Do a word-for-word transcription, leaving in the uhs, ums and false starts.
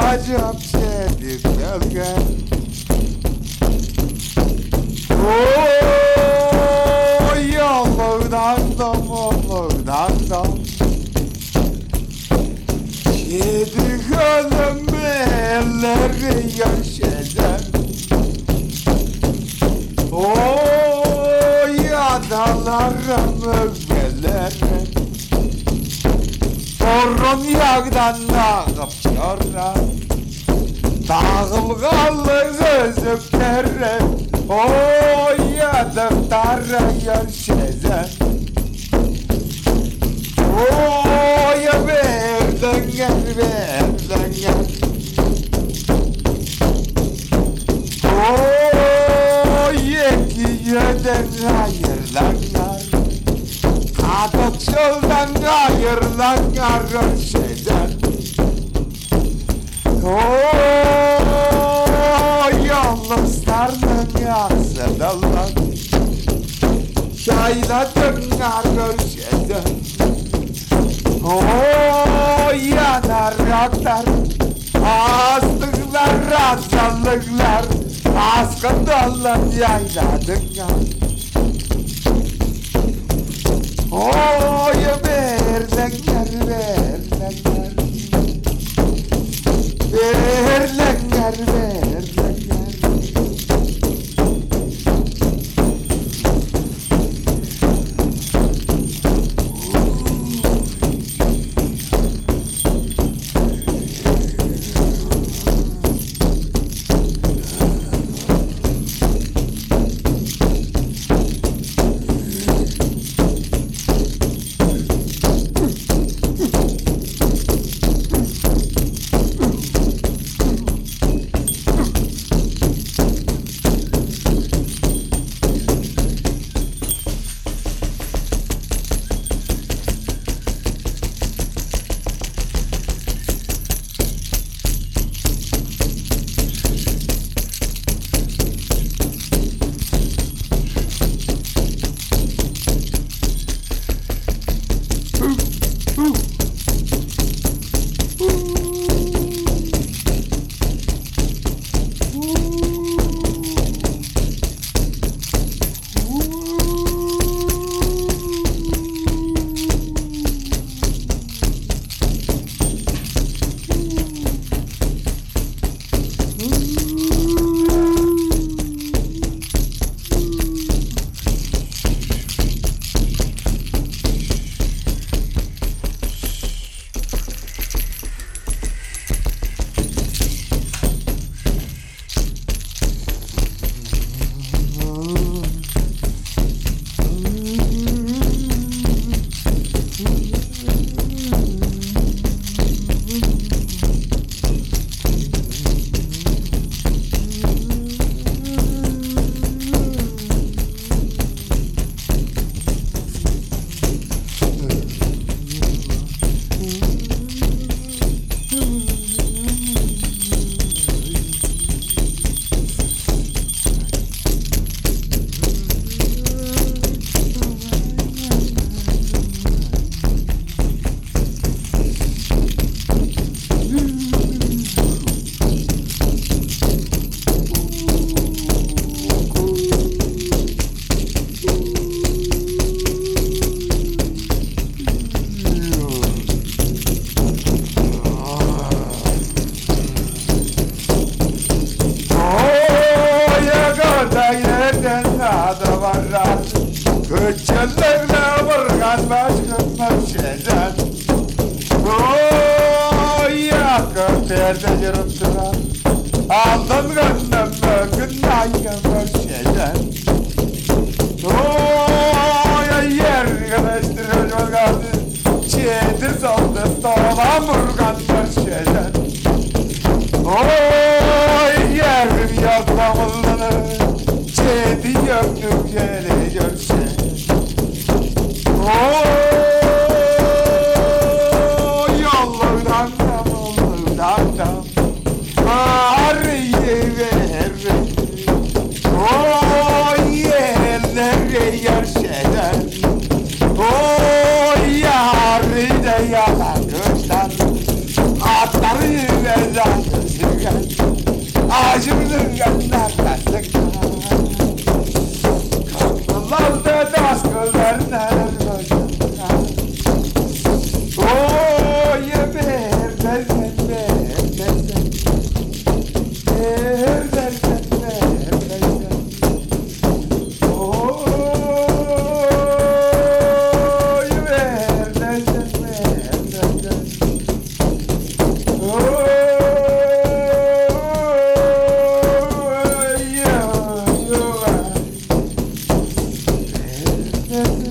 acap şeydi belge. Oy yollardan da mollardan da yedi gönlüm elleri yaşayan. Oy adalarım öfkelerim Torun yağdan ağıp çorra Dağılgalı gözüklerim Oy yadıklara yaşayan. Oy verdin gel verdin gel. Oy iki yöden hayırlanlar Kadık yoldan hayırlanlar şeyden. Oy yalnızlarının yaksıdallar Yayladınlar şeyden. Oy yanar yaklar Azlıklar, azallıklar Askın dallar yayladın ya. Oy verlenler, verlenler Verlenler, verlenler Köçellerle vurgan başkın şeyden. Oy yakın perde yırıp duran Aldım gönlümü günahım şeyden. Oy yer güneştir yorganı Çedir soldu soğan vurgan şeyden. Oy yerim yaklamılını Çedi yöktük yere görse. Oy yollardan da mollardan da Arıyı veririm. Oy yerleri yerşeden. Oy yarı da yalan kıştan Atları ve zaten Ağacımızın yanına kastık. Kalktılar da askılarına başına. Oy ber dersen ber dersen. Ber dersen ber dersen. Oy ber dersen ber dersen. Oy yo yo. Ber dersen.